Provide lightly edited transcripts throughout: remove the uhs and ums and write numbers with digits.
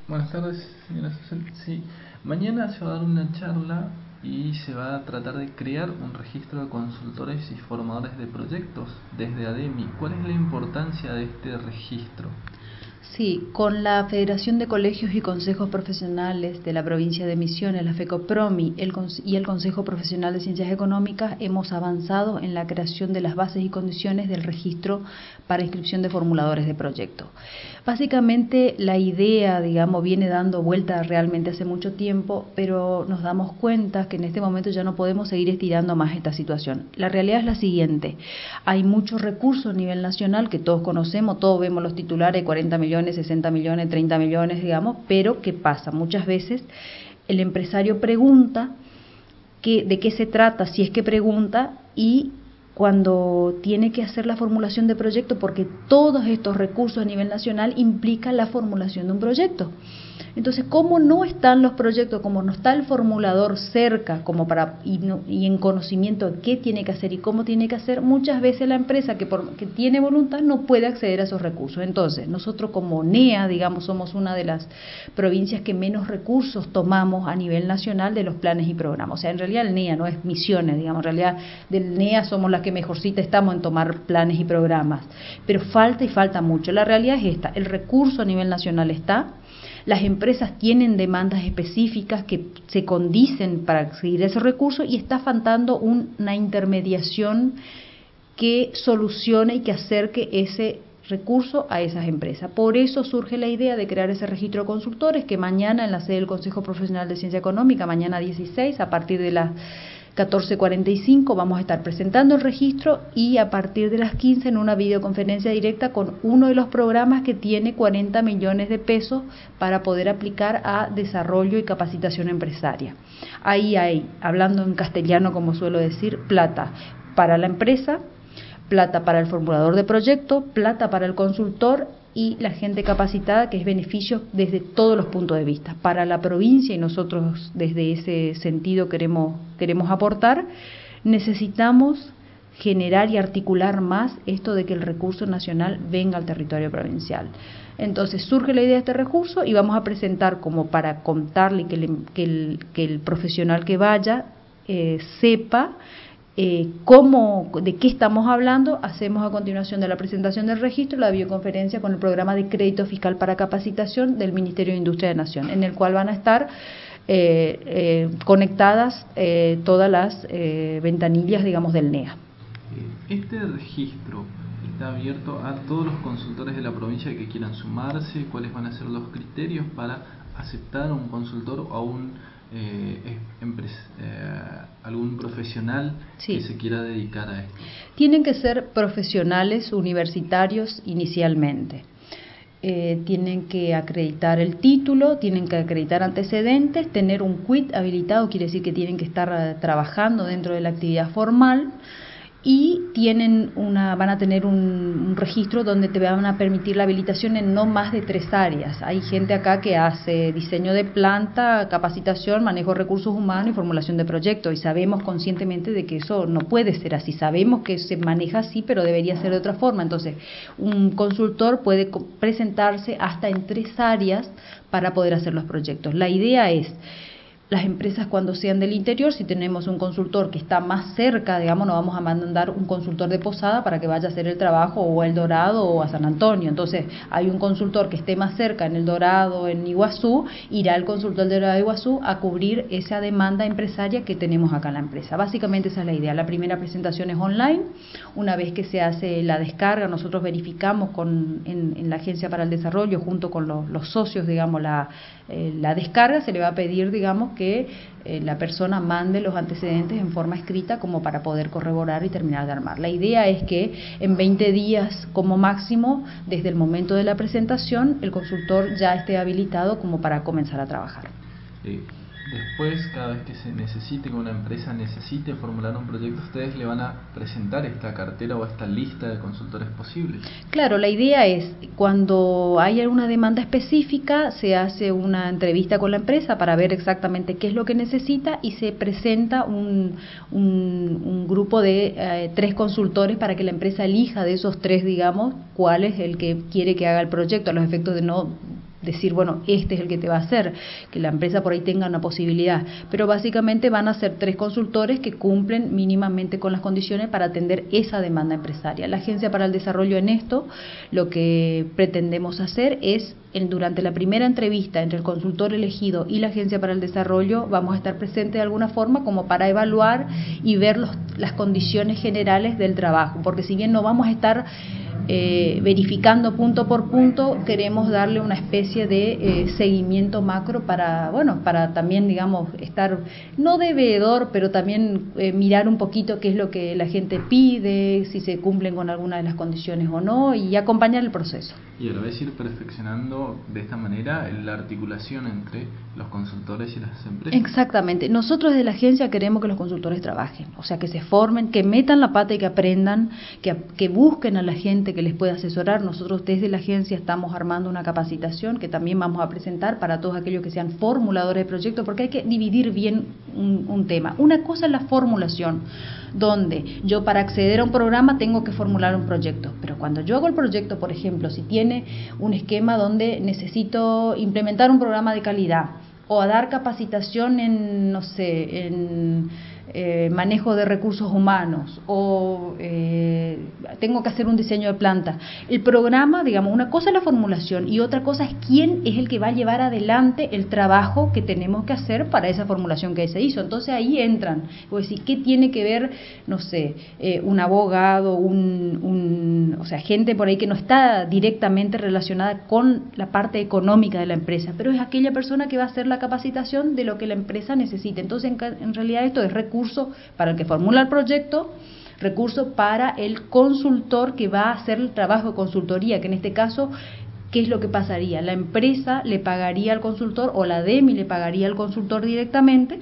Buenas tardes, señora Susel. Sí, mañana se va a dar una charla y se va a tratar de crear un registro de consultores y formadores de proyectos desde ADEMI. ¿Cuál es la importancia de este registro? Sí, con la Federación de Colegios y Consejos Profesionales de la provincia de Misiones, la FECOPROMI y el Consejo Profesional de Ciencias Económicas, hemos avanzado en la creación de las bases y condiciones del registro para inscripción de formuladores de proyectos. Básicamente la idea, digamos, viene dando vuelta realmente hace mucho tiempo, pero nos damos cuenta que en este momento ya no podemos seguir estirando más esta situación. La realidad es la siguiente: hay muchos recursos a nivel nacional que todos conocemos, todos vemos los titulares, 40 millones, 60 millones, 30 millones, digamos, pero ¿qué pasa? Muchas veces el empresario pregunta de qué se trata, si es que pregunta, y cuando tiene que hacer la formulación de proyecto, porque todos estos recursos a nivel nacional implican la formulación de un proyecto. Entonces, como no están los proyectos, como no está el formulador cerca, y en conocimiento de qué tiene que hacer y cómo tiene que hacer, muchas veces la empresa que tiene voluntad no puede acceder a esos recursos. Entonces, nosotros como NEA, digamos, somos una de las provincias que menos recursos tomamos a nivel nacional de los planes y programas. O sea, en realidad el NEA no es Misiones, digamos, en realidad del NEA somos las que mejorcita estamos en tomar planes y programas, pero falta mucho. La realidad es esta: el recurso a nivel nacional está. Las empresas tienen demandas específicas que se condicen para acceder a esos recursos, y está faltando una intermediación que solucione y que acerque ese recurso a esas empresas. Por eso surge la idea de crear ese registro de consultores, que mañana en la sede del Consejo Profesional de Ciencia Económica, mañana 16, a partir de las 14:45 vamos a estar presentando el registro, y a partir de las 15 en una videoconferencia directa con uno de los programas que tiene 40 millones de pesos para poder aplicar a desarrollo y capacitación empresaria. Ahí hay, hablando en castellano como suelo decir, plata para la empresa, plata para el formulador de proyecto, plata para el consultor y la gente capacitada, que es beneficio desde todos los puntos de vista para la provincia, y nosotros desde ese sentido queremos aportar. Necesitamos generar y articular más esto de que el recurso nacional venga al territorio provincial. Entonces surge la idea de este recurso y vamos a presentar, como para contarle que el profesional que vaya sepa de qué estamos hablando. Hacemos a continuación de la presentación del registro la videoconferencia con el programa de crédito fiscal para capacitación del Ministerio de Industria de Nación, en el cual van a estar conectadas todas las ventanillas, digamos, del NEA. ¿Este registro está abierto a todos los consultores de la provincia que quieran sumarse? ¿Cuáles van a ser los criterios para aceptar a un consultor o a algún profesional Sí. que se quiera dedicar a esto? Tienen que ser profesionales universitarios inicialmente. Tienen que acreditar el título, tienen que acreditar antecedentes, tener un quit habilitado, quiere decir que tienen que estar trabajando dentro de la actividad formal, y van a tener un registro donde te van a permitir la habilitación en no más de 3 áreas. Hay gente acá que hace diseño de planta, capacitación, manejo de recursos humanos y formulación de proyectos, y sabemos conscientemente de que eso no puede ser así. Sabemos que se maneja así, pero debería ser de otra forma. Entonces, un consultor puede presentarse hasta en 3 áreas para poder hacer los proyectos. La idea es: las empresas, cuando sean del interior, si tenemos un consultor que está más cerca, digamos, no vamos a mandar un consultor de Posada para que vaya a hacer el trabajo o a El Dorado o a San Antonio. Entonces, hay un consultor que esté más cerca en El Dorado, en Iguazú, irá el consultor del Dorado de Iguazú a cubrir esa demanda empresaria que tenemos acá en la empresa. Básicamente esa es la idea. La primera presentación es online. Una vez que se hace la descarga, nosotros verificamos en la Agencia para el Desarrollo, junto con los socios, digamos, la descarga. Se le va a pedir, digamos, que la persona mande los antecedentes en forma escrita, como para poder corroborar y terminar de armar. La idea es que en 20 días como máximo, desde el momento de la presentación, el consultor ya esté habilitado como para comenzar a trabajar. Después, cada vez que que una empresa necesite formular un proyecto, ustedes le van a presentar esta cartera o esta lista de consultores posibles. Claro, la idea es, cuando hay alguna demanda específica, se hace una entrevista con la empresa para ver exactamente qué es lo que necesita, y se presenta un grupo de 3 consultores para que la empresa elija de esos 3, digamos, cuál es el que quiere que haga el proyecto, a los efectos de no decir, bueno, este es el que te va a hacer, que la empresa por ahí tenga una posibilidad, pero básicamente van a ser 3 consultores que cumplen mínimamente con las condiciones para atender esa demanda empresaria. La Agencia para el Desarrollo en esto, lo que pretendemos hacer es, durante la primera entrevista entre el consultor elegido y la Agencia para el Desarrollo, vamos a estar presentes de alguna forma como para evaluar y ver las condiciones generales del trabajo, porque si bien no vamos a estar verificando punto por punto, queremos darle una especie de seguimiento macro para, bueno, para también, digamos, estar no de veedor, pero también mirar un poquito qué es lo que la gente pide, si se cumplen con alguna de las condiciones o no, y acompañar el proceso. Y a la vez ir perfeccionando de esta manera la articulación entre los consultores y las empresas. Exactamente. Nosotros desde la agencia queremos que los consultores trabajen, o sea, que se formen, que metan la pata y que aprendan, que busquen a la gente que les pueda asesorar. Nosotros desde la agencia estamos armando una capacitación que también vamos a presentar para todos aquellos que sean formuladores de proyectos, porque hay que dividir bien un tema. Una cosa es la formulación, donde yo para acceder a un programa tengo que formular un proyecto, pero cuando yo hago el proyecto, por ejemplo, si tiene un esquema donde necesito implementar un programa de calidad o a dar capacitación en, no sé, en manejo de recursos humanos o tengo que hacer un diseño de planta. El programa, digamos, una cosa es la formulación y otra cosa es quién es el que va a llevar adelante el trabajo que tenemos que hacer para esa formulación que se hizo. Entonces ahí entran, es decir, ¿qué tiene que ver, no sé, un abogado, o sea, gente por ahí que no está directamente relacionada con la parte económica de la empresa, pero es aquella persona que va a hacer la capacitación de lo que la empresa necesita. Entonces, en realidad esto es recurso para el que formula el proyecto, recurso para el consultor que va a hacer el trabajo de consultoría, que en este caso, ¿qué es lo que pasaría? La empresa le pagaría al consultor o la DEMI le pagaría al consultor directamente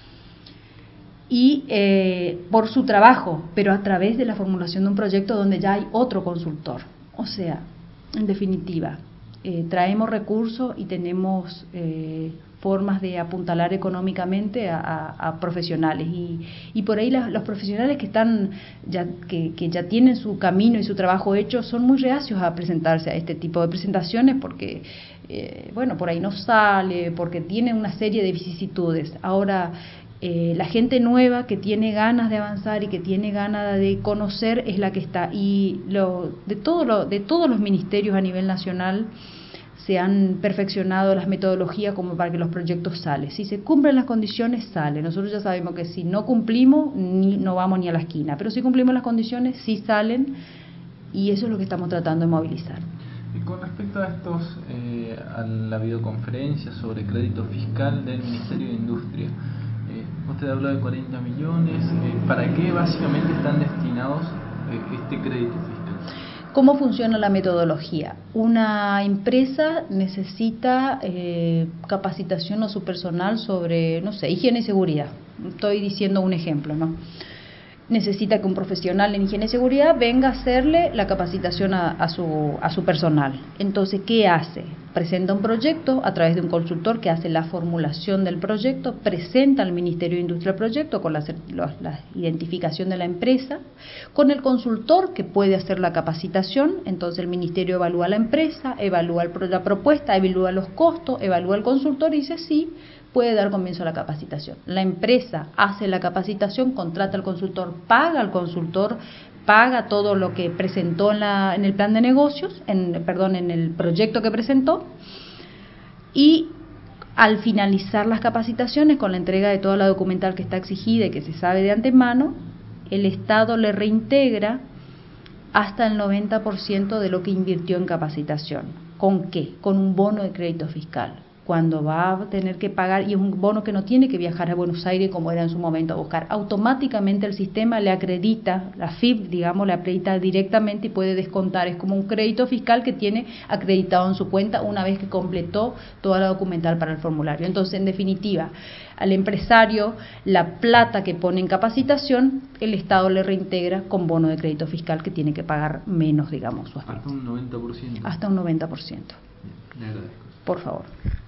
y por su trabajo, pero a través de la formulación de un proyecto donde ya hay otro consultor. O sea, en definitiva, traemos recursos y tenemos formas de apuntalar económicamente a profesionales y por ahí los profesionales que están que ya tienen su camino y su trabajo hecho son muy reacios a presentarse a este tipo de presentaciones porque bueno, por ahí no sale, porque tiene una serie de vicisitudes. Ahora la gente nueva que tiene ganas de avanzar y que tiene ganas de conocer es la que está, y de todos los ministerios a nivel nacional se han perfeccionado las metodologías como para que los proyectos salen. Si se cumplen las condiciones, sale. Nosotros ya sabemos que si no cumplimos, no vamos ni a la esquina, pero si cumplimos las condiciones, sí salen, y eso es lo que estamos tratando de movilizar. Y con respecto a estos, a la videoconferencia sobre crédito fiscal del Ministerio de Industria, usted habló de 40 millones, ¿para qué básicamente están destinados este crédito fiscal? ¿Cómo funciona la metodología? Una empresa necesita capacitación a su personal sobre, no sé, higiene y seguridad. Estoy diciendo un ejemplo, ¿no? Necesita que un profesional en higiene y seguridad venga a hacerle la capacitación a su personal. Entonces, ¿qué hace? Presenta un proyecto a través de un consultor que hace la formulación del proyecto, presenta al Ministerio de Industria el proyecto con la identificación de la empresa, con el consultor que puede hacer la capacitación. Entonces el Ministerio evalúa la empresa, evalúa la propuesta, evalúa los costos, evalúa el consultor y dice sí, puede dar comienzo a la capacitación. La empresa hace la capacitación, contrata al consultor, paga al consultor, paga todo lo que presentó en el plan de negocios, en el proyecto que presentó, y al finalizar las capacitaciones, con la entrega de toda la documental que está exigida y que se sabe de antemano, el Estado le reintegra hasta el 90% de lo que invirtió en capacitación. ¿Con qué? Con un bono de crédito fiscal. Cuando va a tener que pagar, y es un bono que no tiene que viajar a Buenos Aires como era en su momento a buscar, automáticamente el sistema le acredita, la FIP, digamos, le acredita directamente y puede descontar. Es como un crédito fiscal que tiene acreditado en su cuenta una vez que completó toda la documental para el formulario. Entonces, en definitiva, al empresario, la plata que pone en capacitación, el Estado le reintegra con bono de crédito fiscal que tiene que pagar menos, digamos, su aspecto. Hasta un 90%. Hasta un 90%. Bien, le agradezco. Por favor.